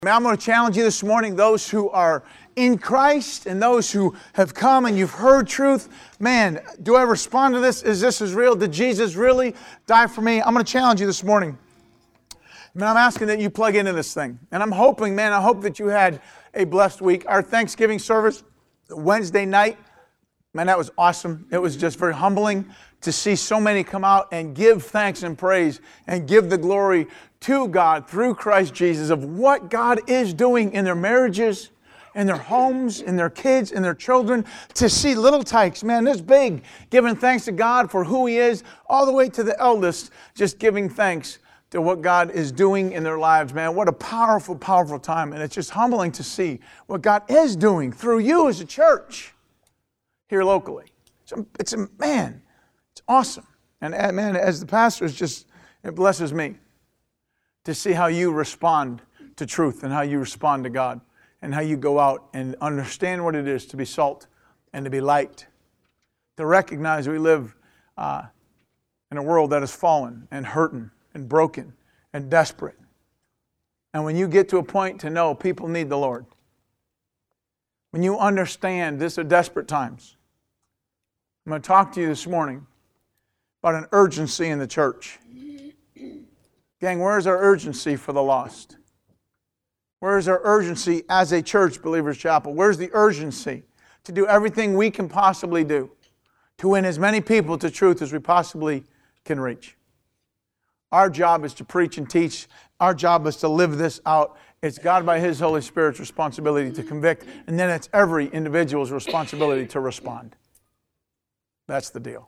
I'm going to challenge you this morning, those who are in Christ and those who have come and you've heard truth. Man, do I respond to this? Is this real? Did Jesus really die for me? I'm going to challenge you this morning. Man, I'm asking that you plug into this thing. And I'm hoping, I hope that you had a blessed week. Our Thanksgiving service, Wednesday night, man, that was awesome. It was just very humbling to see so many come out and give thanks and praise and give the glory to God through Christ Jesus of what God is doing in their marriages, in their homes, in their kids, in their children. To see little tykes, man, this big, giving thanks to God for who He is, all the way to the eldest, just giving thanks to what God is doing in their lives, man. What a powerful, powerful time. And it's just humbling to see what God is doing through you as a church here locally. It's awesome. And man, as the pastor, it blesses me to see how you respond to truth and how you respond to God and how you go out and understand what it is to be salt and to be light. To recognize we live in a world that is fallen and hurting and broken and desperate. And when you get to a point to know people need the Lord, when you understand these are desperate times, I'm going to talk to you this morning about an urgency in the church. Gang, where's our urgency for the lost? Where's our urgency as a church, Believers Chapel? Where's the urgency to do everything we can possibly do to win as many people to truth as we possibly can reach? Our job is to preach and teach. Our job is to live this out. It's God by His Holy Spirit's responsibility to convict, and then it's every individual's responsibility to respond. That's the deal.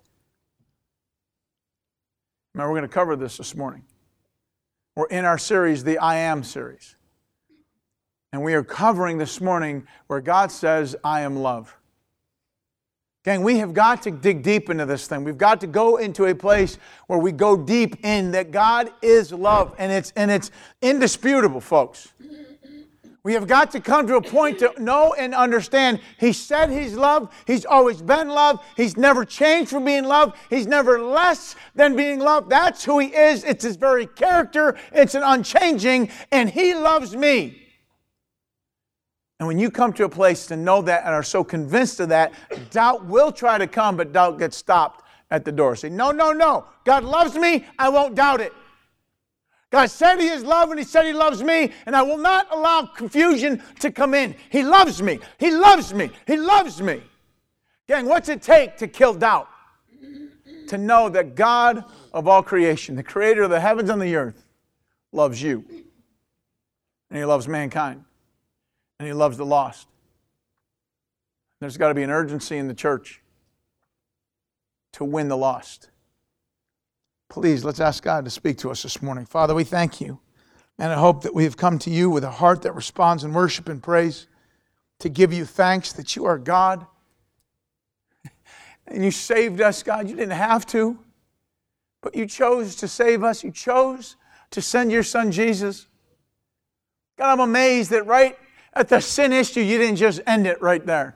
Now, we're going to cover this morning. We're in our series, the I Am series. And we are covering this morning where God says, I am love. Gang, we have got to dig deep into this thing. We've got to go into a place where we go deep in that God is love. And it's indisputable, folks. We have got to come to a point to know and understand He said He's love. He's always been love. He's never changed from being love. He's never less than being love. That's who He is. It's His very character. It's an unchanging. And He loves me. And when you come to a place to know that and are so convinced of that, doubt will try to come, but doubt gets stopped at the door. Say, no. God loves me. I won't doubt it. God said He is love and He said He loves me, and I will not allow confusion to come in. He loves me. He loves me. He loves me. Gang, what's it take to kill doubt? To know that God of all creation, the creator of the heavens and the earth, loves you. And He loves mankind. And He loves the lost. There's got to be an urgency in the church to win the lost. Please, let's ask God to speak to us this morning. Father, we thank You. And I hope that we have come to You with a heart that responds in worship and praise to give You thanks that You are God. And You saved us, God. You didn't have to. But You chose to save us. You chose to send Your Son, Jesus. God, I'm amazed that right at the sin issue, You didn't just end it right there.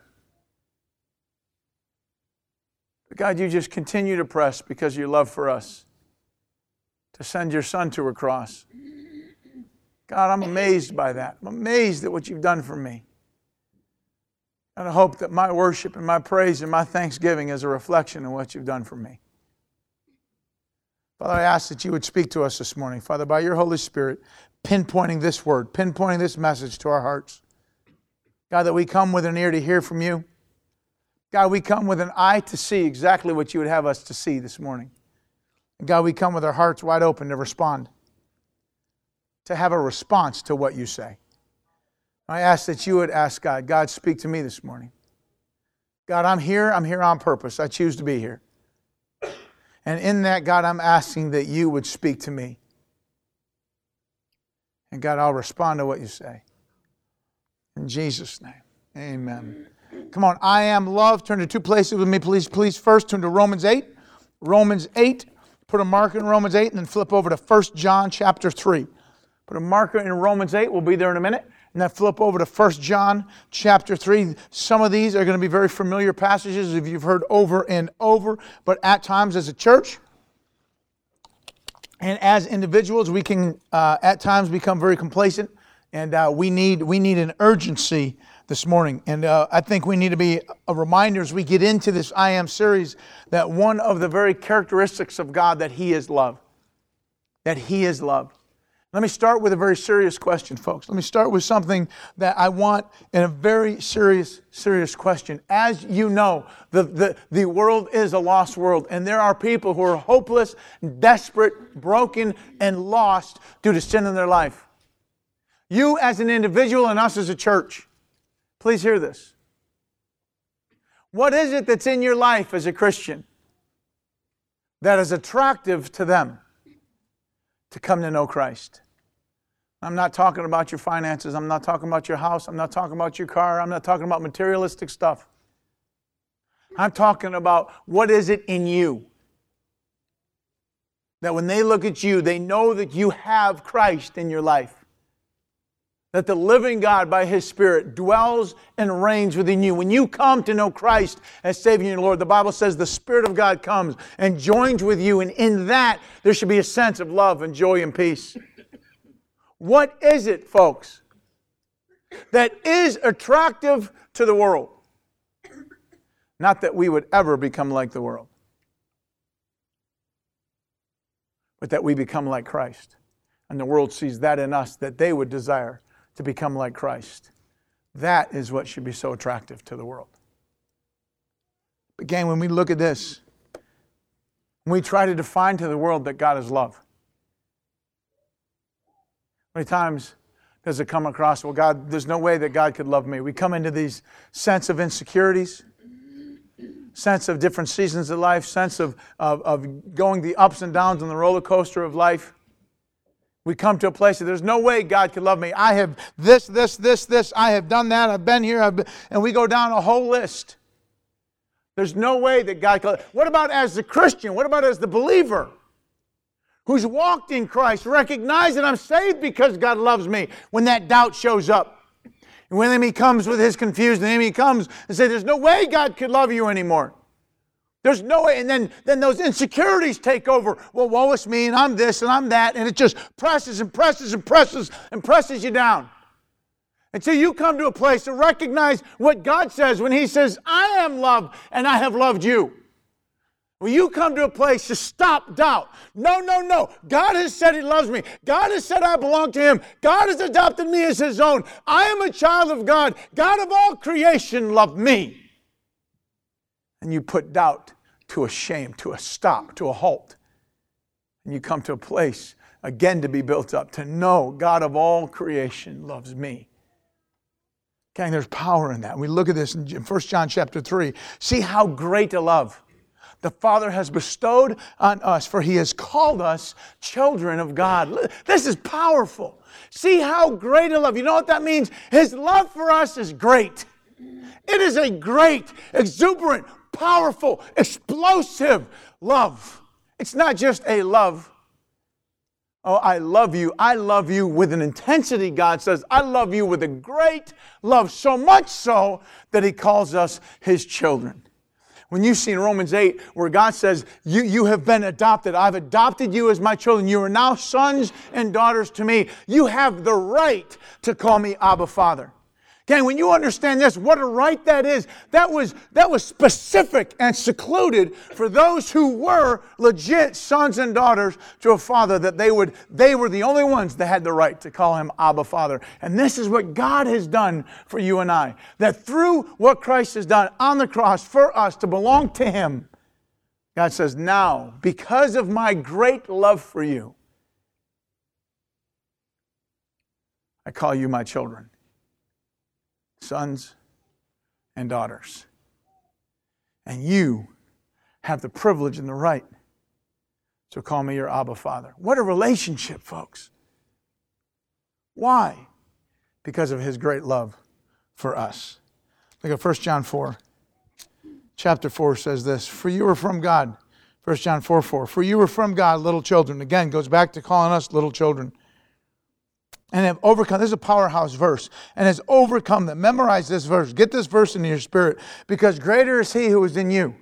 But God, You just continue to press because of Your love for us, to send Your Son to a cross. God, I'm amazed by that. I'm amazed at what You've done for me. And I hope that my worship and my praise and my thanksgiving is a reflection of what You've done for me. Father, I ask that You would speak to us this morning. Father, by Your Holy Spirit, pinpointing this word, pinpointing this message to our hearts. God, that we come with an ear to hear from You. God, we come with an eye to see exactly what You would have us to see this morning. And God, we come with our hearts wide open to respond, to have a response to what You say. I ask that You would ask God, speak to me this morning. God, I'm here on purpose. I choose to be here. And in that, God, I'm asking that You would speak to me. And God, I'll respond to what You say. In Jesus' name, amen. Come on, I am love. Turn to two places with me, please. Please first turn to Romans 8. Romans 8. Put a marker in Romans 8 and then flip over to 1 John chapter 3. Put a marker in Romans 8. We'll be there in a minute. And then flip over to 1 John chapter 3. Some of these are going to be very familiar passages if you've heard over and over. But at times as a church and as individuals, we can at times become very complacent And we need an urgency this morning. And I think we need to be a reminder as we get into this I Am series that one of the very characteristics of God, that He is love. That He is love. Let me start with a very serious question, folks. Let me start with something that I want in a very serious question. As you know, the world is a lost world, and there are people who are hopeless, desperate, broken, and lost due to sin in their life. You as an individual and us as a church, please hear this. What is it that's in your life as a Christian that is attractive to them to come to know Christ? I'm not talking about your finances. I'm not talking about your house. I'm not talking about your car. I'm not talking about materialistic stuff. I'm talking about what is it in you that when they look at you, they know that you have Christ in your life. That the living God by His Spirit dwells and reigns within you. When you come to know Christ as Savior and Lord, the Bible says the Spirit of God comes and joins with you. And in that, there should be a sense of love and joy and peace. What is it, folks, that is attractive to the world? Not that we would ever become like the world, but that we become like Christ. And the world sees that in us, that they would desire to become like Christ. That is what should be so attractive to the world. Again, when we look at this, we try to define to the world that God is love. How many times does it come across, well, God, there's no way that God could love me. We come into these sense of insecurities, sense of different seasons of life, sense of going the ups and downs on the roller coaster of life. We come to a place that there's no way God could love me. I have this. I have done that. I've been here. And we go down a whole list. There's no way that God could. What about as the Christian? What about as the believer who's walked in Christ, recognize that I'm saved because God loves me? When that doubt shows up, and when the enemy comes with his confusion, the enemy comes and says, there's no way God could love you anymore. There's no way. And then those insecurities take over. Well, woe is me, and I'm this, and I'm that. And it just presses and presses and presses and presses you down. Until you come to a place to recognize what God says when He says, I am love, and I have loved you. When you come to a place to stop doubt. No. God has said He loves me. God has said I belong to Him. God has adopted me as His own. I am a child of God. God of all creation loved me. And you put doubt to a shame, to a stop, to a halt. And you come to a place, again, to be built up, to know God of all creation loves me. Okay, there's power in that. We look at this in 1 John chapter 3. See how great a love the Father has bestowed on us, for He has called us children of God. This is powerful. See how great a love. You know what that means? His love for us is great. It is a great, exuberant, powerful, explosive love. It's not just a love. Oh, I love you. I love you with an intensity, God says. I love you with a great love, so much so that He calls us His children. When you see in Romans 8 where God says, you have been adopted. I've adopted you as my children. You are now sons and daughters to me. You have the right to call me Abba, Father. Okay, when you understand this, what a right that is, that was specific and secluded for those who were legit sons and daughters to a father, that they were the only ones that had the right to call Him Abba, Father. And this is what God has done for you and I, that through what Christ has done on the cross for us to belong to Him, God says, now, because of my great love for you, I call you my children. Sons and daughters. And you have the privilege and the right to call me your Abba, Father. What a relationship, folks. Why? Because of His great love for us. Look at 1 John 4. Chapter 4 says this, for you are from God. 1 John 4:4. For you are from God, little children. Again, goes back to calling us little children. And have overcome. This is a powerhouse verse. And has overcome them. Memorize this verse. Get this verse into your spirit. Because greater is He who is in you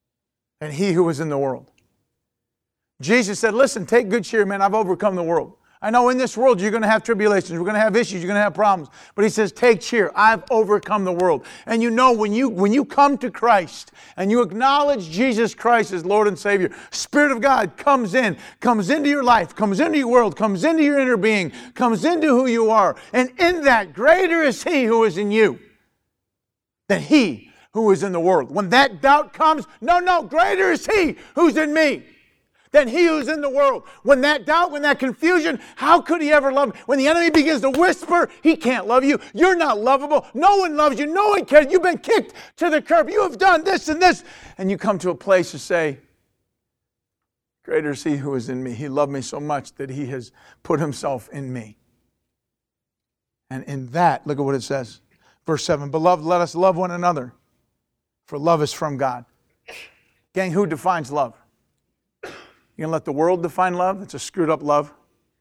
than he who is in the world. Jesus said, listen, take good cheer, man. I've overcome the world. I know in this world you're going to have tribulations, we're going to have issues, you're going to have problems. But he says, take cheer, I've overcome the world. And you know, when you come to Christ and you acknowledge Jesus Christ as Lord and Savior, Spirit of God comes into your life, comes into your world, comes into your inner being, comes into who you are. And in that, greater is He who is in you than he who is in the world. When that doubt comes, no, greater is He who's in me than he who's in the world. When that doubt, when that confusion, how could he ever love me? When the enemy begins to whisper, he can't love you. You're not lovable. No one loves you. No one cares. You've been kicked to the curb. You have done this and this. And you come to a place to say, greater is He who is in me. He loved me so much that He has put Himself in me. And in that, look at what it says. Verse 7, beloved, let us love one another, for love is from God. Gang, who defines love? You can let the world define love. It's a screwed up love.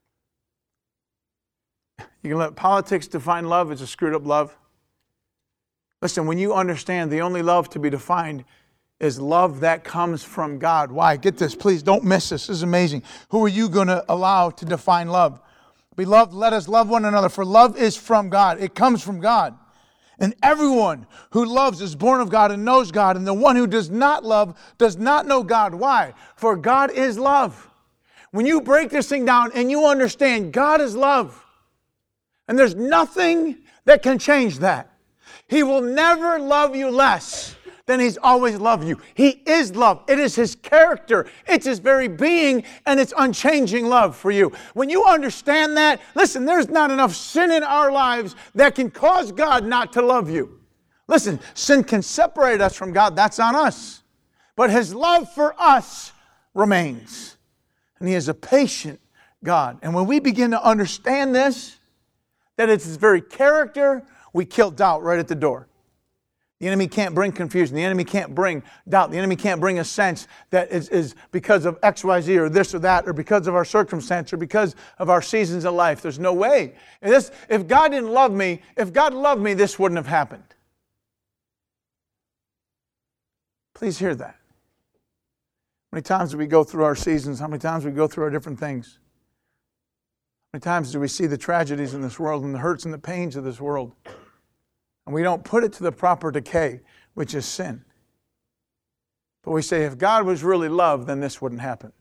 You can let politics define love. It's a screwed up love. Listen, when you understand the only love to be defined is love that comes from God. Why? Get this, please. Don't miss this. This is amazing. Who are you going to allow to define love? Beloved, let us love one another, for love is from God. It comes from God. And everyone who loves is born of God and knows God. And the one who does not love does not know God. Why? For God is love. When you break this thing down and you understand God is love, and there's nothing that can change that. He will never love you less than He's always loved you. He is love. It is His character. It's His very being, and it's unchanging love for you. When you understand that, listen, there's not enough sin in our lives that can cause God not to love you. Listen, sin can separate us from God. That's on us. But His love for us remains. And He is a patient God. And when we begin to understand this, that it's His very character, we kill doubt right at the door. The enemy can't bring confusion. The enemy can't bring doubt. The enemy can't bring a sense that is because of X, Y, Z, or this or that, or because of our circumstance, or because of our seasons of life. There's no way. If God didn't love me, if God loved me, this wouldn't have happened. Please hear that. How many times do we go through our seasons? How many times do we go through our different things? How many times do we see the tragedies in this world and the hurts and the pains of this world? And we don't put it to the proper decay, which is sin. But we say, if God was really love, then this wouldn't happen.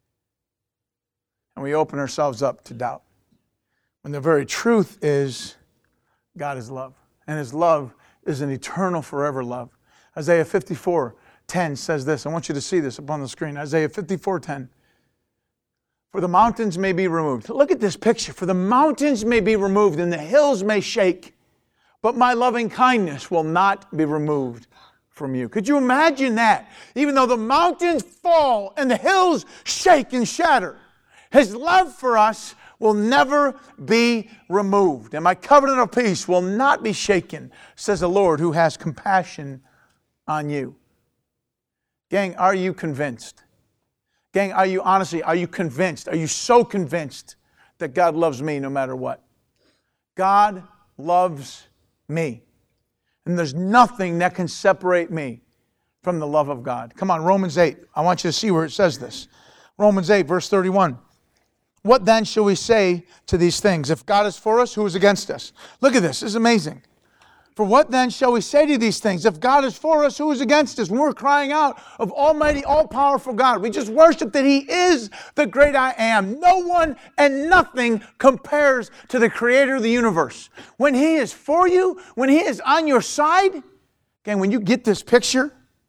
And we open ourselves up to doubt. When the very truth is, God is love. And His love is an eternal, forever love. Isaiah 54:10 says this. I want you to see this up on the screen. Isaiah 54:10. For the mountains may be removed. Look at this picture. For the mountains may be removed and the hills may shake, but my loving kindness will not be removed from you. Could you imagine that? Even though the mountains fall and the hills shake and shatter, His love for us will never be removed. And my covenant of peace will not be shaken, says the Lord who has compassion on you. Gang, are you convinced? Gang, are you convinced? Are you so convinced that God loves me no matter what? God loves me. And there's nothing that can separate me from the love of God. Come on, Romans 8. I want you to see where it says this. Romans 8, verse 31. What then shall we say to these things? If God is for us, who is against us? Look at this. This is amazing. For what then shall we say to these things? If God is for us, who is against us? When we're crying out of almighty, all-powerful God, we just worship that He is the great I am. No one and nothing compares to the Creator of the universe. When He is for you, when He is on your side, again, when you get this picture,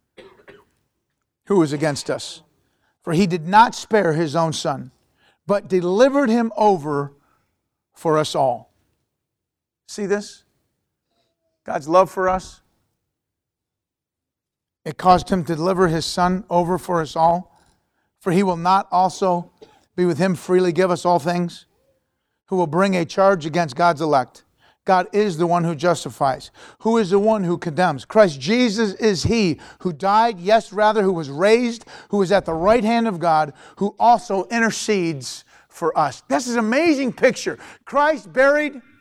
who is against us? For He did not spare His own Son, but delivered Him over for us all. See this? God's love for us, it caused Him to deliver His Son over for us all. For He will not also be with Him freely give us all things? Who will bring a charge against God's elect? God is the one who justifies. Who is the one who condemns? Christ Jesus is He who died, yes, rather, who was raised, who is at the right hand of God, who also intercedes for us. This is an amazing picture. Christ buried,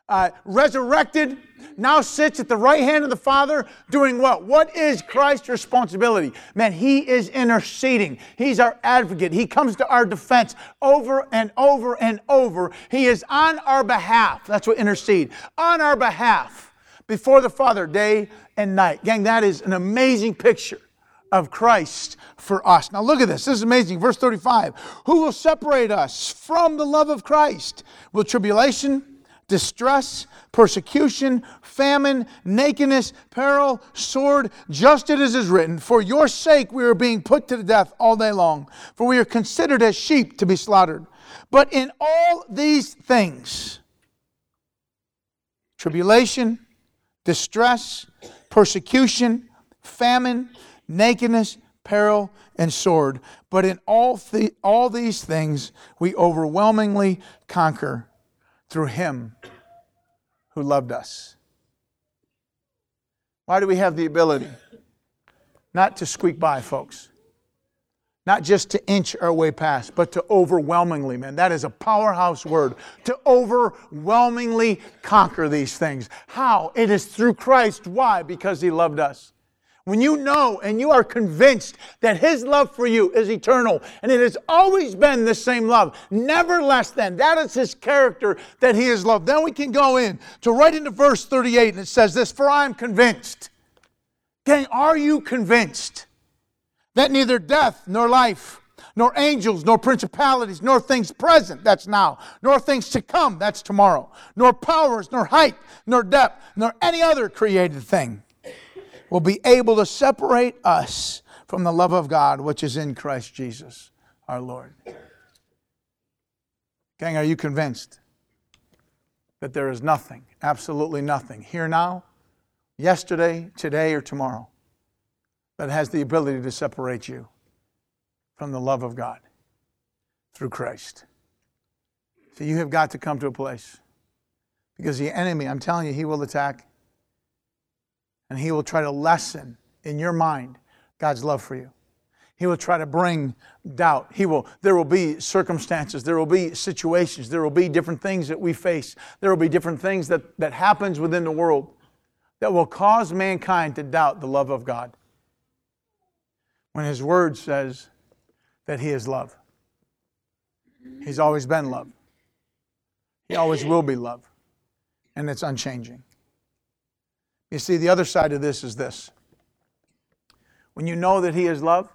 resurrected, now sits at the right hand of the Father doing what? What is Christ's responsibility? Man, He is interceding. He's our advocate. He comes to our defense over and over and over. He is on our behalf. That's what intercede. On our behalf before the Father day and night. Gang, that is an amazing picture of Christ for us. Now look at this. This is amazing. Verse 35. Who will separate us from the love of Christ? Will tribulation, distress, persecution, famine, nakedness, peril, sword, just as it is written, for your sake we are being put to death all day long, for we are considered as sheep to be slaughtered. But in all these things, tribulation, distress, persecution, famine, nakedness, peril, and sword. But in all these things we overwhelmingly conquer through Him who loved us. Why do we have the ability? Not to squeak by, folks. Not just to inch our way past, but to overwhelmingly, man. That is a powerhouse word. To overwhelmingly conquer these things. How? It is through Christ. Why? Because He loved us. When you know and you are convinced that His love for you is eternal, and it has always been the same love, never less than. That is His character, that He is love. Then we can go in to right into verse 38, and it says this, for I am convinced. Gang, are you convinced that neither death nor life, nor angels, nor principalities, nor things present, that's now, nor things to come, that's tomorrow, nor powers, nor height, nor depth, nor any other created thing will be able to separate us from the love of God which is in Christ Jesus our Lord? Gang, are you convinced that there is nothing, absolutely nothing, here now, yesterday, today, or tomorrow, that has the ability to separate you from the love of God through Christ? So you have got to come to a place, because the enemy, I'm telling you, he will attack. And he will try to lessen in your mind God's love for you. He will try to bring doubt. There will be circumstances, there will be situations, there will be different things that we face. There will be different things that happens within the world that will cause mankind to doubt the love of God. When His Word says that He is love. He's always been love. He always will be love. And it's unchanging. You see, the other side of this is this. When you know that He is love,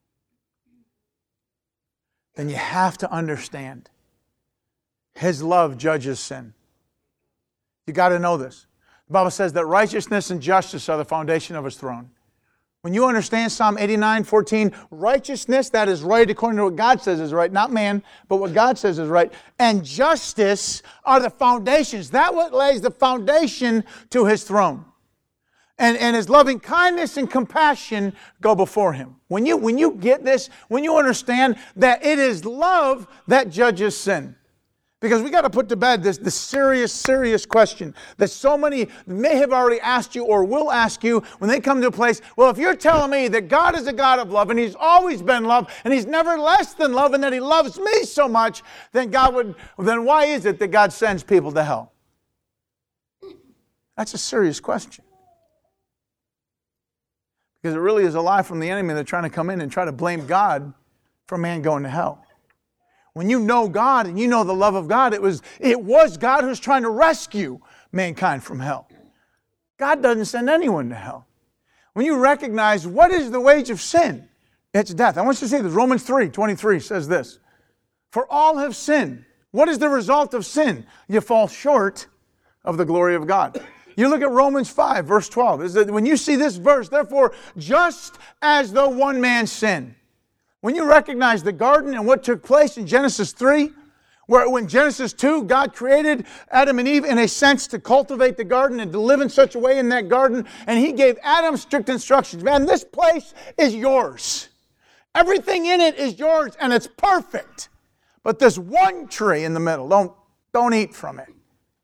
then you have to understand His love judges sin. You got to know this. The Bible says that righteousness and justice are the foundation of His throne. When you understand Psalm 89:14, righteousness, that is right according to what God says is right, not man, but what God says is right, and justice are the foundations. That what lays the foundation to His throne. And His loving kindness and compassion go before Him. When you get this, when you understand that it is love that judges sin. Because we got to put to bed this serious question that so many may have already asked you or will ask you when they come to a place, well, if you're telling me that God is a God of love and He's always been love and He's never less than love and that He loves me so much, then why is it that God sends people to hell? That's a serious question. Because it really is a lie from the enemy. They're trying to come in and try to blame God for man going to hell. When you know God and you know the love of God, it was God who's trying to rescue mankind from hell. God doesn't send anyone to hell. When you recognize what is the wage of sin, it's death. I want you to see this. Romans 3:23 says this. For all have sinned. What is the result of sin? You fall short of the glory of God. You look at Romans 5, verse 12. Is that when you see this verse, therefore, just as though one man sinned. When you recognize the garden and what took place in Genesis 3, where when Genesis 2, God created Adam and Eve in a sense to cultivate the garden and to live in such a way in that garden, and He gave Adam strict instructions. Man, this place is yours. Everything in it is yours, and it's perfect. But there's one tree in the middle. Don't eat from it.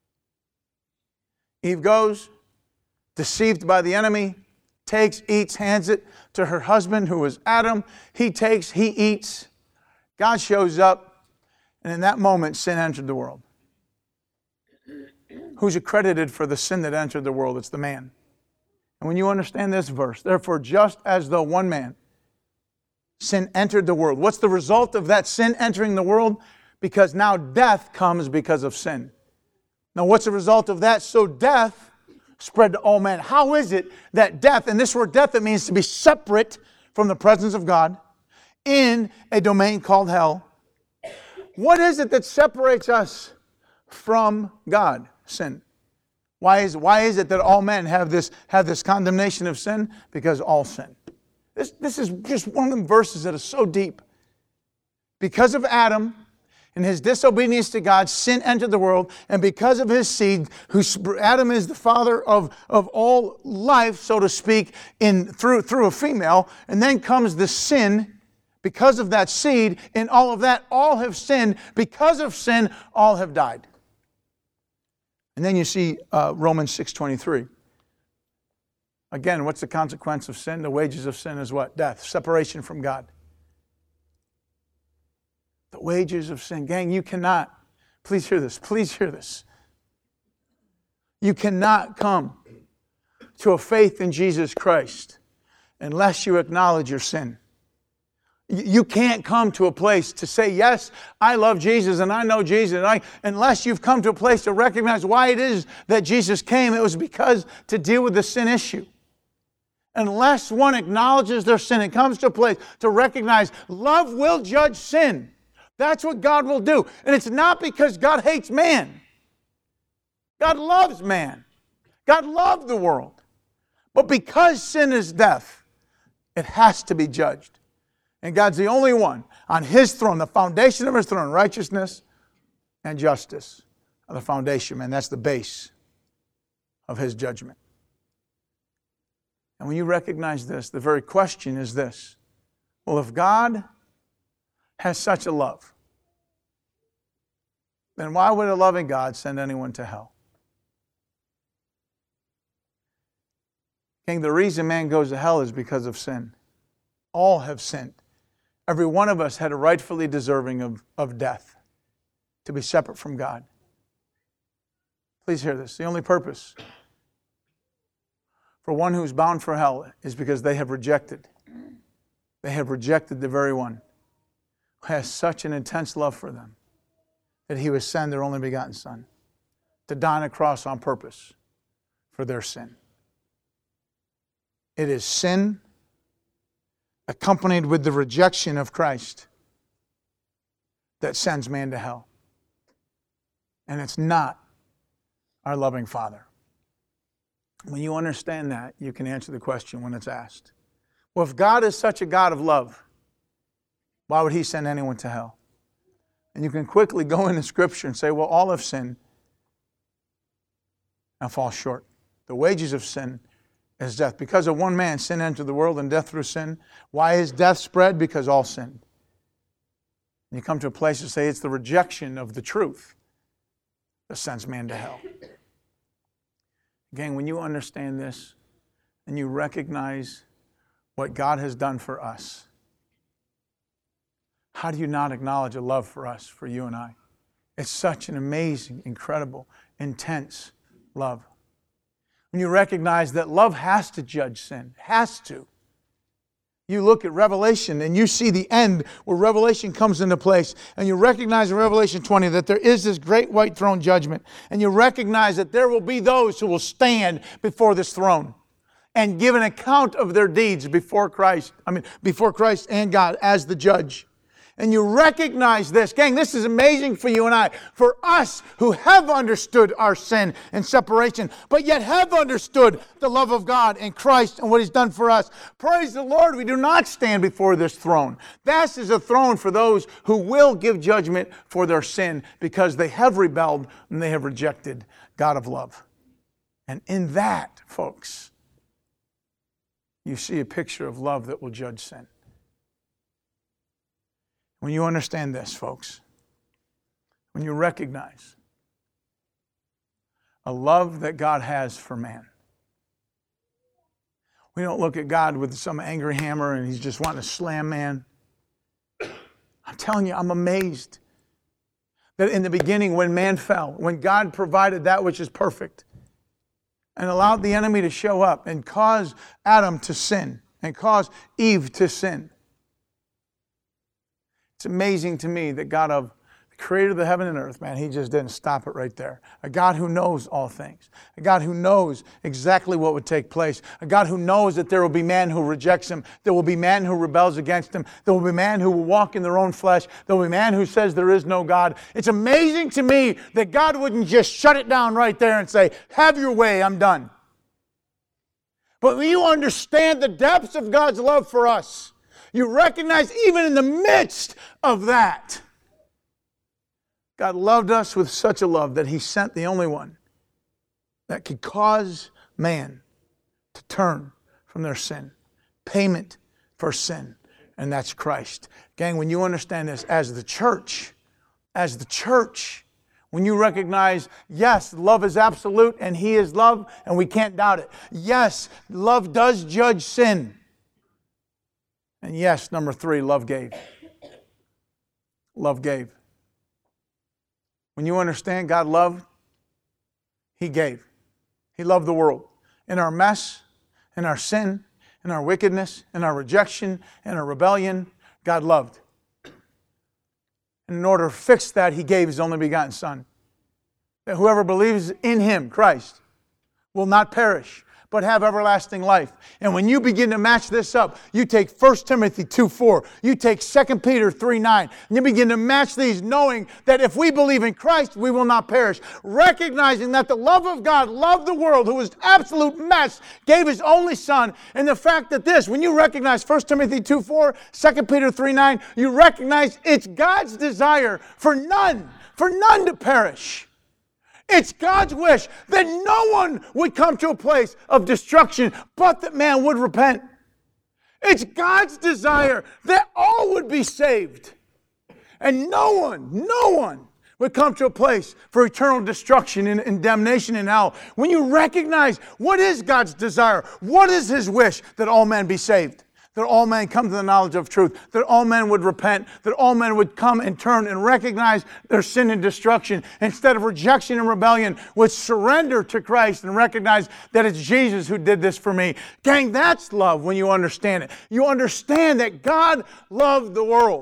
Eve goes, deceived by the enemy, takes, eats, hands it to her husband, who was Adam. He takes, he eats. God shows up, and in that moment, sin entered the world. who's accredited for the sin that entered the world? It's the man. And when you understand this verse, therefore, just as though one man, sin entered the world. What's the result of that sin entering the world? Because now death comes because of sin. Now, what's the result of that? So death spread to all men. How is it that death, and this word death, it means to be separate from the presence of God in a domain called hell. What is it that separates us from God? Sin. Why is it that all men have this condemnation of sin? Because all sin. This is just one of the verses that is so deep. Because of Adam and his disobedience to God, sin entered the world, and because of his seed, Adam is the father of all life, so to speak, through a female, and then comes the sin. Because of that seed, in all of that, all have sinned. Because of sin, all have died. And then you see Romans 6:23. Again, what's the consequence of sin? The wages of sin is what? Death, separation from God. The wages of sin. Gang, you cannot, please hear this. You cannot come to a faith in Jesus Christ unless you acknowledge your sin. You can't come to a place to say, yes, I love Jesus and I know Jesus, unless you've come to a place to recognize why it is that Jesus came. It was because to deal with the sin issue. Unless one acknowledges their sin and comes to a place to recognize love will judge sin. That's what God will do. And it's not because God hates man. God loves man. God loved the world. But because sin is death, it has to be judged. And God's the only one on His throne, the foundation of His throne, righteousness and justice are the foundation, man. That's the base of His judgment. And when you recognize this, the very question is this. Well, if God has such a love, then why would a loving God send anyone to hell? King, the reason man goes to hell is because of sin. All have sinned. Every one of us had a rightfully deserving of death, to be separate from God. Please hear this. The only purpose for one who's bound for hell is because they have rejected the very one who has such an intense love for them that He would send their only begotten Son to die on a cross on purpose for their sin. It is sin accompanied with the rejection of Christ that sends man to hell. And it's not our loving Father. When you understand that, you can answer the question when it's asked. Well, if God is such a God of love, why would He send anyone to hell? And you can quickly go into Scripture and say, well, all have sinned and fall short. The wages of sin is death. Because of one man, sin entered the world, and death through sin. Why is death spread? Because all sinned. And you come to a place to say it's the rejection of the truth that sends man to hell. Again, when you understand this and you recognize what God has done for us, how do you not acknowledge a love for us, for you and I? It's such an amazing, incredible, intense love. When you recognize that love has to judge sin, has to. You look at Revelation and you see the end where Revelation comes into place, and you recognize in Revelation 20 that there is this great white throne judgment, and you recognize that there will be those who will stand before this throne and give an account of their deeds before Christ and God as the judge. And you recognize this. Gang, this is amazing for you and I. For us who have understood our sin and separation, but yet have understood the love of God and Christ and what He's done for us. Praise the Lord, we do not stand before this throne. This is a throne for those who will give judgment for their sin because they have rebelled and they have rejected God of love. And in that, folks, you see a picture of love that will judge sin. When you understand this, folks, when you recognize a love that God has for man, we don't look at God with some angry hammer and He's just wanting to slam man. I'm telling you, I'm amazed that in the beginning when man fell, when God provided that which is perfect and allowed the enemy to show up and cause Adam to sin and cause Eve to sin. It's amazing to me that God of the creator of the heaven and earth, man, he just didn't stop it right there. A God who knows all things. A God who knows exactly what would take place. A God who knows that there will be man who rejects him. There will be man who rebels against him. There will be man who will walk in their own flesh. There will be man who says there is no God. It's amazing to me that God wouldn't just shut it down right there and say, have your way, I'm done. But when you understand the depths of God's love for us, you recognize even in the midst of that, God loved us with such a love that he sent the only one that could cause man to turn from their sin. Payment for sin. And that's Christ. Gang, when you understand this as the church, when you recognize, yes, love is absolute and he is love and we can't doubt it. Yes, love does judge sin. And yes, number 3, love gave. Love gave. When you understand God loved, he gave. He loved the world. In our mess, in our sin, in our wickedness, in our rejection, in our rebellion, God loved. And in order to fix that, he gave his only begotten Son. That whoever believes in him, Christ, will not perish, but have everlasting life. And when you begin to match this up, you take 1 Timothy 2:4, you take 2 Peter 3:9, and you begin to match these knowing that if we believe in Christ, we will not perish. Recognizing that the love of God loved the world, who was absolute mess, gave his only Son. And the fact that this, when you recognize 1 Timothy 2:4, 2 Peter 3:9, you recognize it's God's desire for none to perish. It's God's wish that no one would come to a place of destruction, but that man would repent. It's God's desire that all would be saved. And no one would come to a place for eternal destruction and damnation in hell. When you recognize what is God's desire, what is his wish, that all men be saved. That all men come to the knowledge of truth. That all men would repent. That all men would come and turn and recognize their sin and destruction. Instead of rejection and rebellion, would surrender to Christ and recognize that it's Jesus who did this for me. Gang, that's love when you understand it. You understand that God loved the world.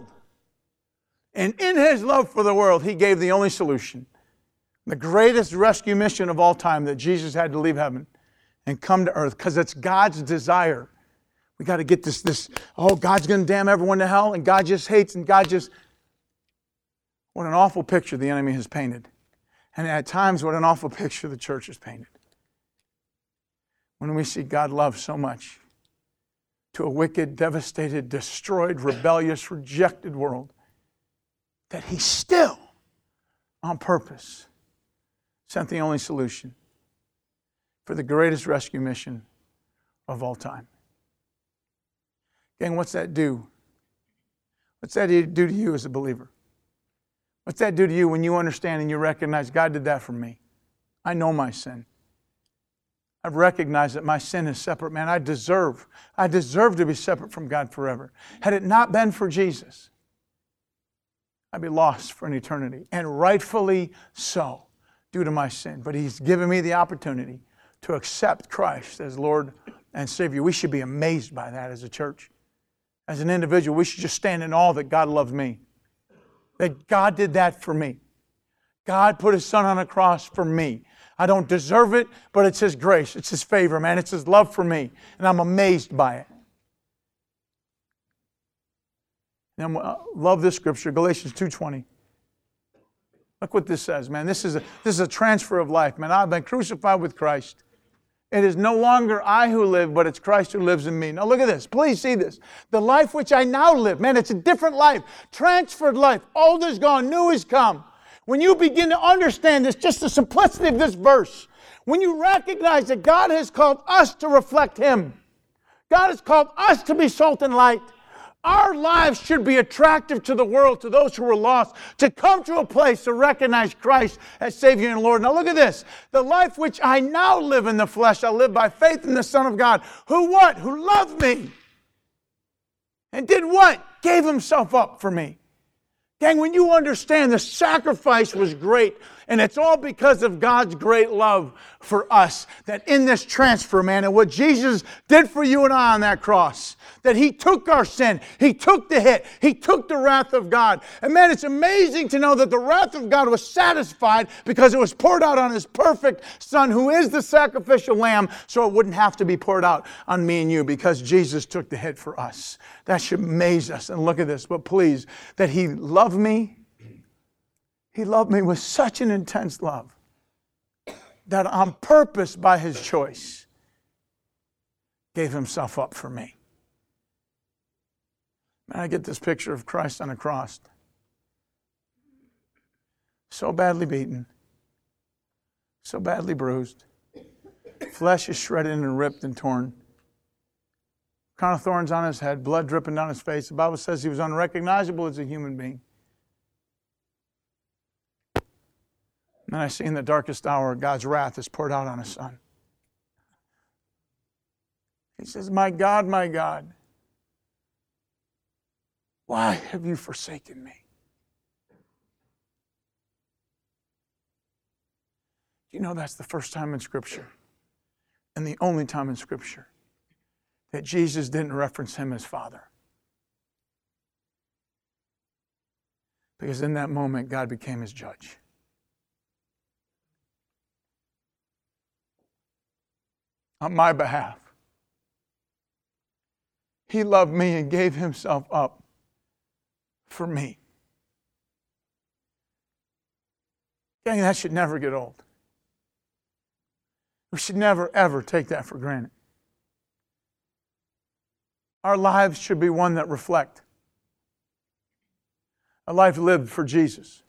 And in his love for the world, he gave the only solution. The greatest rescue mission of all time, that Jesus had to leave heaven and come to earth, because it's God's desire. We got to get this, God's going to damn everyone to hell, and God just hates, and God just... What an awful picture the enemy has painted. And at times, what an awful picture the church has painted. When we see God love so much to a wicked, devastated, destroyed, rebellious, rejected world, that he still, on purpose, sent the only solution for the greatest rescue mission of all time. Gang, what's that do? What's that do to you as a believer? What's that do to you when you understand and you recognize God did that for me? I know my sin. I've recognized that my sin is separate. Man, I deserve to be separate from God forever. Had it not been for Jesus, I'd be lost for an eternity. And rightfully so, due to my sin. But he's given me the opportunity to accept Christ as Lord and Savior. We should be amazed by that as a church. As an individual, we should just stand in awe that God loves me. That God did that for me. God put his Son on a cross for me. I don't deserve it, but it's his grace. It's his favor, man. It's his love for me. And I'm amazed by it. And I love this scripture, Galatians 2:20. Look what this says, man. This is a transfer of life, man. I've been crucified with Christ. It is no longer I who live, but it's Christ who lives in me. Now look at this. Please see this. The life which I now live, man, it's a different life. Transferred life. Old is gone, new is come. When you begin to understand this, just the simplicity of this verse, when you recognize that God has called us to reflect him, God has called us to be salt and light, our lives should be attractive to the world, to those who are lost, to come to a place to recognize Christ as Savior and Lord. Now look at this. The life which I now live in the flesh, I live by faith in the Son of God. Who what? Who loved me. And did what? Gave himself up for me. Gang, when you understand the sacrifice was great, and it's all because of God's great love for us, that in this transfer, man, and what Jesus did for you and I on that cross, that He took our sin, He took the hit, He took the wrath of God. And man, it's amazing to know that the wrath of God was satisfied because it was poured out on His perfect Son, who is the sacrificial lamb, so it wouldn't have to be poured out on me and you because Jesus took the hit for us. That should amaze us. And look at this, but please, that He loved me. He loved me with such an intense love that on purpose by His choice gave Himself up for me. Man, I get this picture of Christ on a cross. So badly beaten, so badly bruised. Flesh is shredded and ripped and torn. Crown of thorns on His head, blood dripping down His face. The Bible says He was unrecognizable as a human being. And I see in the darkest hour, God's wrath is poured out on His Son. He says, my God, why have you forsaken me? You know, that's the first time in Scripture, and the only time in Scripture, that Jesus didn't reference Him as Father. Because in that moment, God became His judge. On my behalf. He loved me and gave Himself up for me. Dang, that should never get old. We should never, ever take that for granted. Our lives should be one that reflect a life lived for Jesus.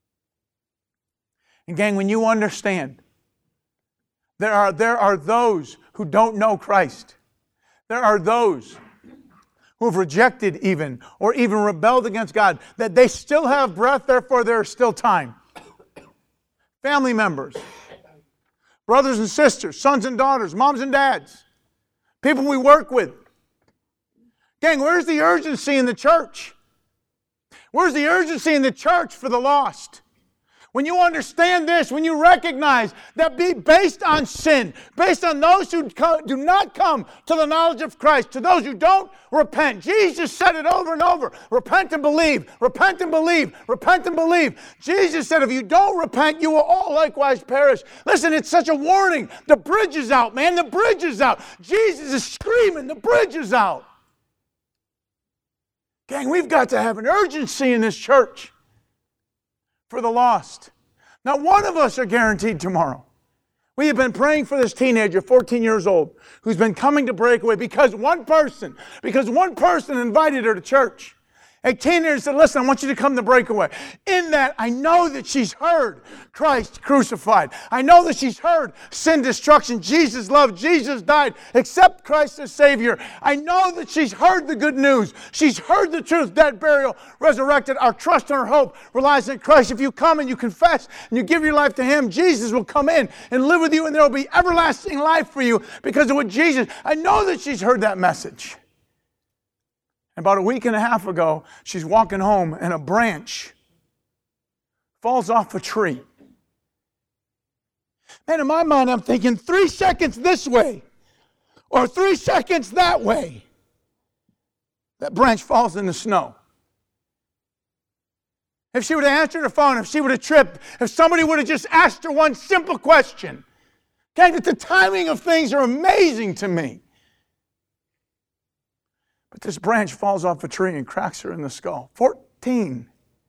And gang, when you understand there are those who don't know Christ. There are those who have rejected even or even rebelled against God, that they still have breath, therefore there is still time. Family members, brothers and sisters, sons and daughters, moms and dads, people we work with. Gang, where's the urgency in the church? Where's the urgency in the church for the lost? When you understand this, when you recognize that based on sin, based on those who do not come to the knowledge of Christ, to those who don't repent. Jesus said it over and over. Repent and believe. Repent and believe. Repent and believe. Jesus said if you don't repent, you will all likewise perish. Listen, it's such a warning. The bridge is out, man. The bridge is out. Jesus is screaming, the bridge is out. Gang, we've got to have an urgency in this church for the lost. Not one of us are guaranteed tomorrow. We have been praying for this teenager, 14 years old, who's been coming to Breakaway because one person invited her to church. A teenager said, listen, I want you to come to Breakaway. In that, I know that she's heard Christ crucified. I know that she's heard sin destruction. Jesus loved, Jesus died. Accept Christ as Savior. I know that she's heard the good news. She's heard the truth, death, burial, resurrected. Our trust and our hope relies in Christ. If you come and you confess and you give your life to Him, Jesus will come in and live with you, and there will be everlasting life for you because of what Jesus. I know that she's heard that message. About a week and a half ago, she's walking home and a branch falls off a tree. Man, in my mind, I'm thinking 3 seconds this way or 3 seconds that way. That branch falls in the snow. If she would have answered her phone, if she would have tripped, if somebody would have just asked her one simple question. Okay, that the timing of things are amazing to me. But this branch falls off a tree and cracks her in the skull. 14.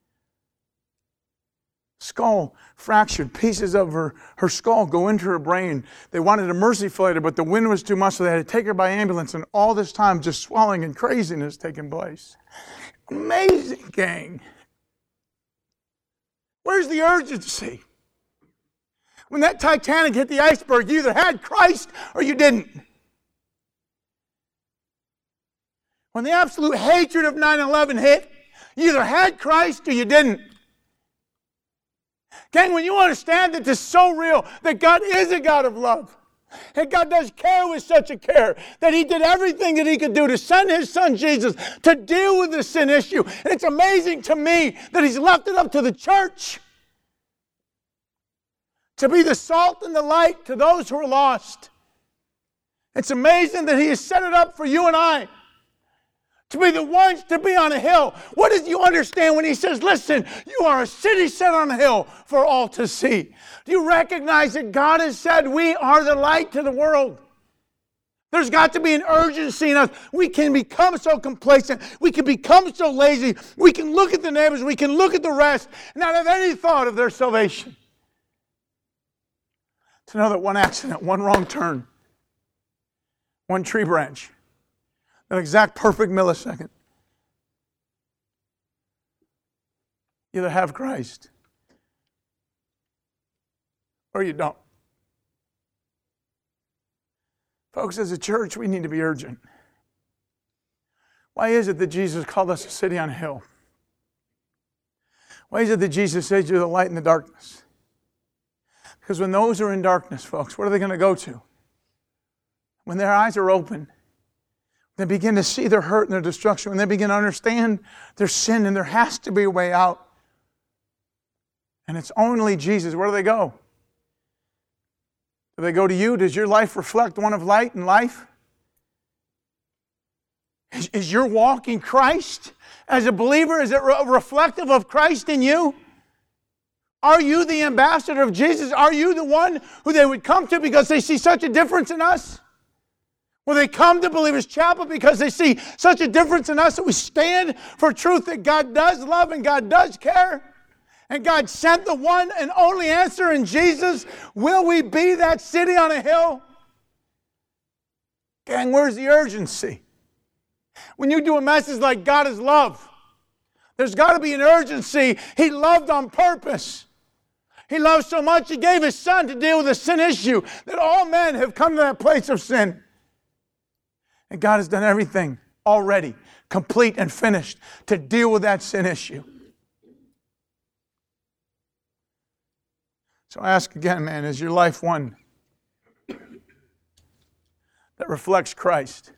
Skull fractured. Pieces of her skull go into her brain. They wanted to mercy flight her, but the wind was too much, so they had to take her by ambulance. And all this time, just swelling and craziness taking place. Amazing, gang. Where's the urgency? When that Titanic hit the iceberg, you either had Christ or you didn't. When the absolute hatred of 9/11 hit, you either had Christ or you didn't. Gang, when you understand that this is so real, that God is a God of love, And God does care with such a care that He did everything that He could do to send His Son Jesus to deal with the sin issue. And it's amazing to me that He's left it up to the church to be the salt and the light to those who are lost. It's amazing that He has set it up for you and I to be the ones to be on a hill. What does you understand when He says, listen, you are a city set on a hill for all to see? Do you recognize that God has said we are the light to the world? There's got to be an urgency in us. We can become so complacent. We can become so lazy. We can look at the neighbors. We can look at the rest and not have any thought of their salvation. To know that one accident, one wrong turn, one tree branch, an exact perfect millisecond, you either have Christ or you don't. Folks, as a church, we need to be urgent. Why is it that Jesus called us a city on a hill? Why is it that Jesus said you're the light in the darkness? Because when those are in darkness, folks, what are they going to go to? When their eyes are open, they begin to see their hurt and their destruction, when they begin to understand their sin, and there has to be a way out. And it's only Jesus. Where do they go? Do they go to you? Does your life reflect one of light and life? Is your walk in Christ as a believer, is it reflective of Christ in you? Are you the ambassador of Jesus? Are you the one who they would come to because they see such a difference in us? Will they come to Believers Chapel because they see such a difference in us that we stand for truth that God does love and God does care? And God sent the one and only answer in Jesus. Will we be that city on a hill? Gang, where's the urgency? When you do a message like God is love, there's got to be an urgency. He loved on purpose. He loved so much He gave His Son to deal with the sin issue, that all men have come to that place of sin. And God has done everything already, complete and finished, to deal with that sin issue. So I ask again, man, is your life one that reflects Christ?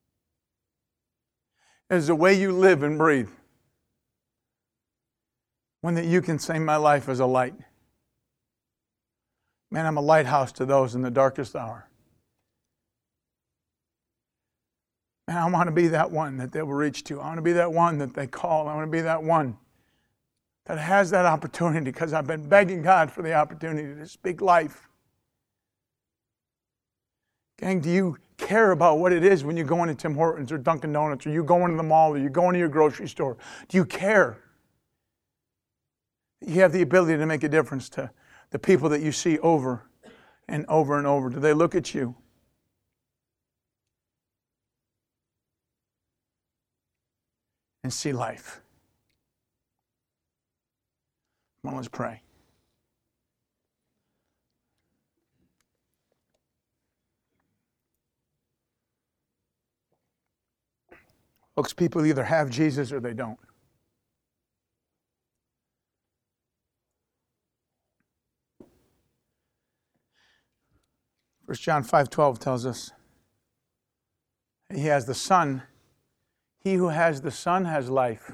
Is the way you live and breathe one that you can say, my life is a light? Man, I'm a lighthouse to those in the darkest hour. Man, I want to be that one that they will reach to. I want to be that one that they call. I want to be that one that has that opportunity, because I've been begging God for the opportunity to speak life. Gang, do you care about what it is when you go into Tim Hortons or Dunkin' Donuts, or you go into the mall, or you go into your grocery store? Do you care? You have the ability to make a difference to the people that you see over and over and over. Do they look at you and see life? Come on, let's pray. Folks, people either have Jesus or they don't. 1 John 5:12 tells us He has the Son. He who has the Son has life.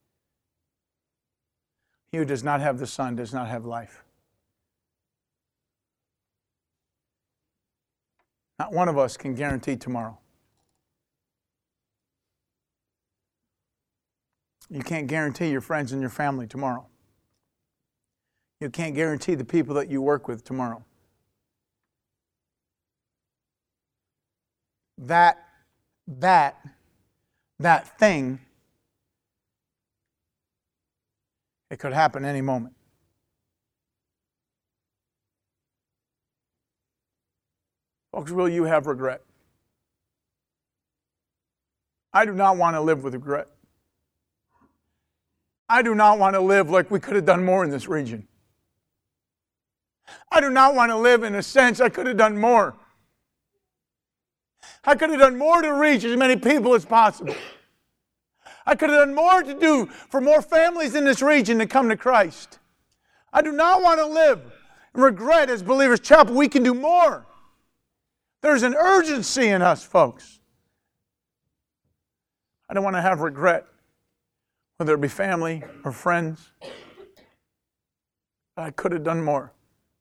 He who does not have the Son does not have life. Not one of us can guarantee tomorrow. You can't guarantee your friends and your family tomorrow. You can't guarantee the people that you work with tomorrow. That thing, it could happen any moment. Folks, will you have regret? I do not want to live with regret. I do not want to live like we could have done more in this region. I do not want to live in a sense I could have done more. I could have done more to reach as many people as possible. I could have done more to do for more families in this region to come to Christ. I do not want to live and regret as Believers Chapel. We can do more. There's an urgency in us, folks. I don't want to have regret, whether it be family or friends. I could have done more.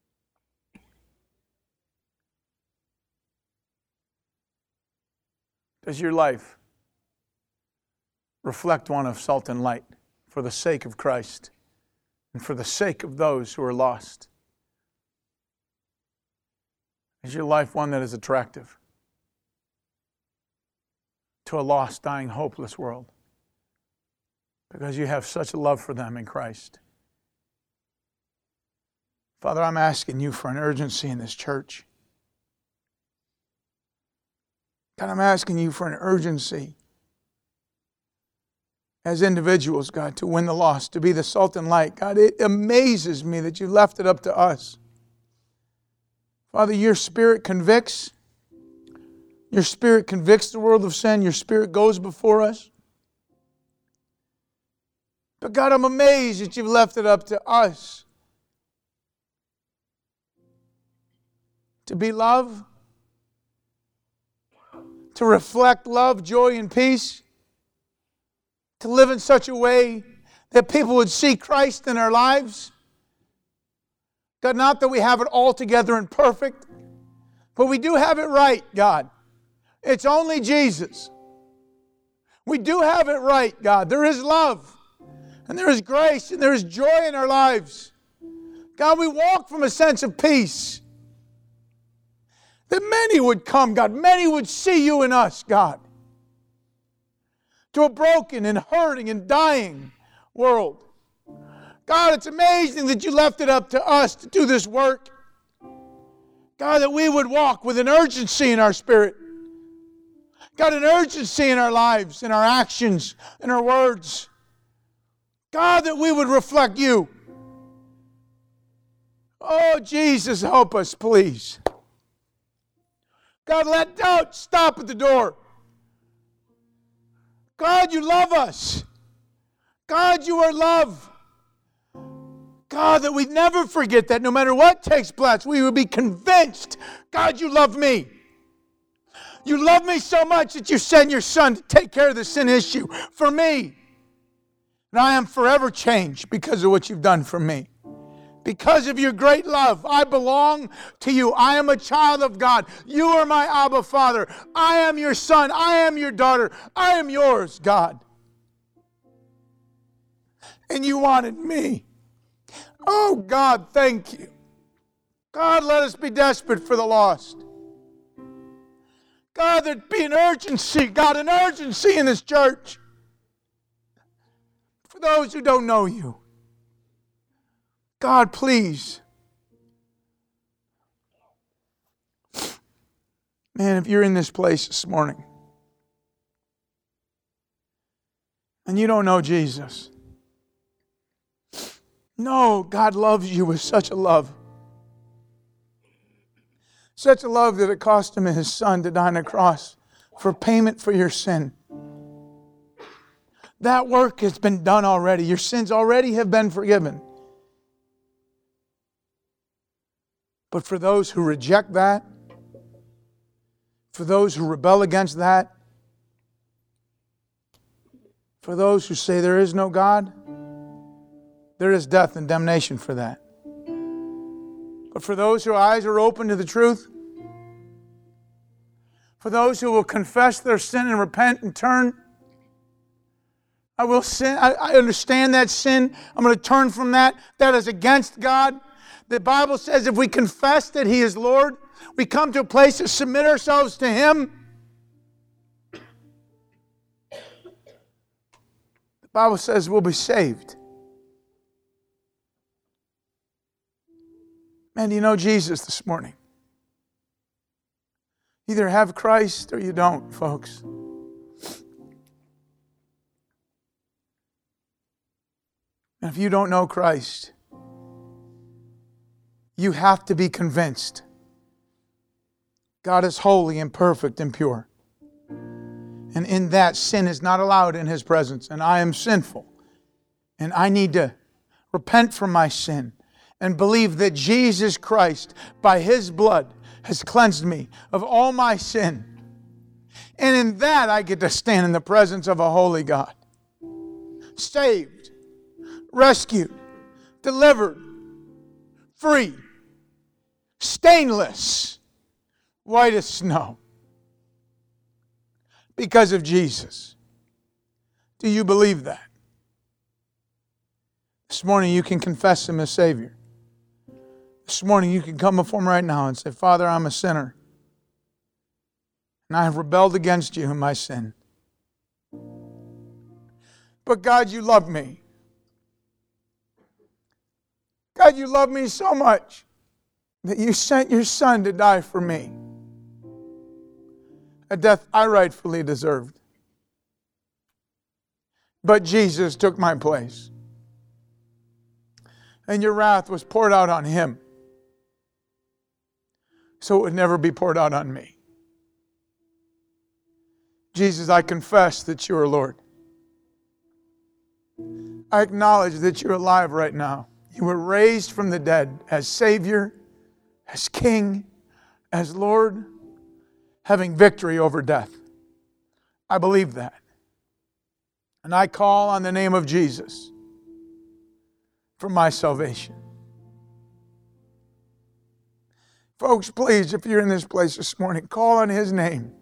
Does your life reflect one of salt and light for the sake of Christ and for the sake of those who are lost? Is your life one that is attractive to a lost, dying, hopeless world? Because you have such a love for them in Christ. Father, I'm asking you for an urgency in this church. God, I'm asking you for an urgency as individuals, God, to win the lost, to be the salt and light. God, it amazes me that you left it up to us. Father, your Spirit convicts. Your Spirit convicts the world of sin. Your Spirit goes before us. But God, I'm amazed that you've left it up to us to be love, to reflect love, joy, and peace, to live in such a way that people would see Christ in our lives. God, not that we have it all together and perfect, but we do have it right, God. It's only Jesus. We do have it right, God. There is love, and there is grace, and there is joy in our lives. God, we walk from a sense of peace. That many would come, God. Many would see you in us, God. To a broken and hurting and dying world. God, it's amazing that you left it up to us to do this work. God, that we would walk with an urgency in our spirit. God, an urgency in our lives, in our actions, in our words. God, that we would reflect you. Oh, Jesus, help us, please. God, let doubt stop at the door. God, you love us. God, you are love. God, that we never forget that no matter what takes place, we would be convinced, God, you love me. You love me so much that you sent your Son to take care of the sin issue for me. And I am forever changed because of what you've done for me. Because of your great love, I belong to you. I am a child of God. You are my Abba Father. I am your son. I am your daughter. I am yours, God. And you wanted me. Oh, God, thank you. God, let us be desperate for the lost. God, there'd be an urgency, God, an urgency in this church for those who don't know you. God, please. Man, if you're in this place this morning and you don't know Jesus, no, God loves you with such a love. Such a love that it cost him his Son to die on the cross for payment for your sin. That work has been done already. Your sins already have been forgiven. But for those who reject that, for those who rebel against that, for those who say there is no God, there is death and damnation for that. But for those whose eyes are open to the truth, for those who will confess their sin and repent and turn, I will sin. I understand that sin. I'm going to turn from that. That is against God. The Bible says if we confess that He is Lord, we come to a place to submit ourselves to Him. The Bible says we'll be saved. Man, do you know Jesus this morning? Either have Christ or you don't, folks. And if you don't know Christ, you have to be convinced God is holy and perfect and pure. And in that, sin is not allowed in His presence. And I am sinful. And I need to repent from my sin and believe that Jesus Christ, by His blood, has cleansed me of all my sin. And in that I get to stand in the presence of a holy God. Saved, rescued, delivered, free, stainless, white as snow. Because of Jesus. Do you believe that? This morning you can confess Him as Savior. This morning you can come before Him right now and say, Father, I'm a sinner. And I have rebelled against you in my sin. But God, you love me. God, you love me so much that you sent your Son to die for me. A death I rightfully deserved. But Jesus took my place. And your wrath was poured out on Him, so it would never be poured out on me. Jesus, I confess that you are Lord. I acknowledge that you're alive right now. You were raised from the dead as Savior, as King, as Lord, having victory over death. I believe that. And I call on the name of Jesus for my salvation. Folks, please, if you're in this place this morning, call on His name.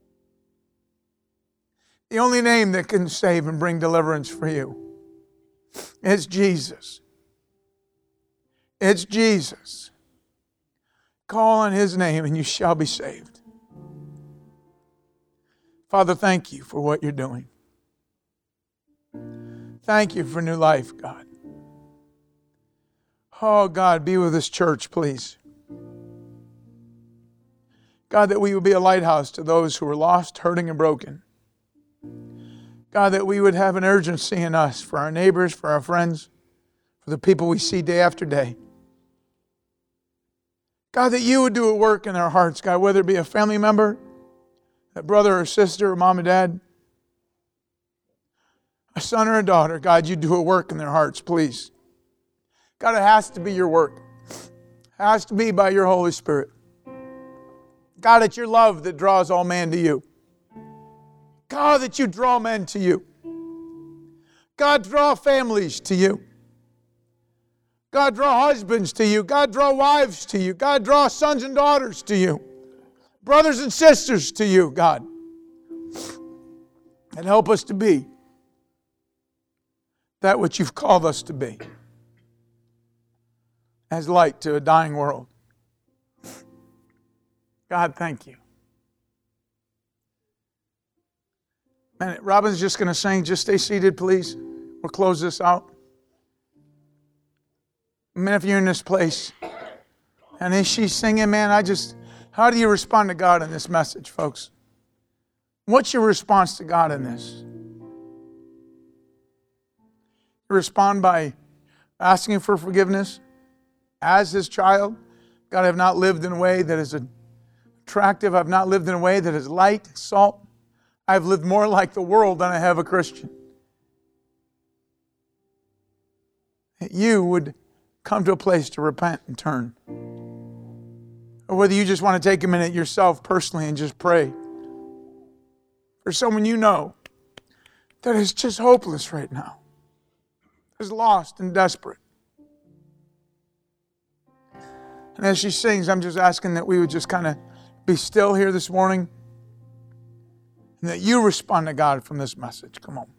The only name that can save and bring deliverance for you is Jesus. It's Jesus. Call on His name and you shall be saved. Father, thank you for what you're doing. Thank you for new life, God. Oh, God, be with this church, please. God, that we would be a lighthouse to those who are lost, hurting, and broken. God, that we would have an urgency in us for our neighbors, for our friends, for the people we see day after day. God, that you would do a work in our hearts, God, whether it be a family member, a brother or sister, or mom and dad, a son or a daughter. God, you do a work in their hearts, please. God, it has to be your work. It has to be by your Holy Spirit. God, it's your love that draws all man to you. God, that you draw men to you. God, draw families to you. God, draw husbands to you. God, draw wives to you. God, draw sons and daughters to you. Brothers and sisters to you, God. And help us to be that which you've called us to be. As light to a dying world. God, thank you. Man, Robin's just going to sing. Just stay seated, please. We'll close this out. Man, if you're in this place, and as she's singing, man, how do you respond to God in this message, folks? What's your response to God in this? You respond by asking for forgiveness as His child. God, I have not lived in a way that is attractive. I've not lived in a way that is light, salt. I've lived more like the world than I have a Christian. That you would come to a place to repent and turn. Or whether you just want to take a minute yourself personally and just pray for someone you know that is just hopeless right now, is lost and desperate. And as she sings, I'm just asking that we would just kind of be still here this morning and that you respond to God from this message. Come on.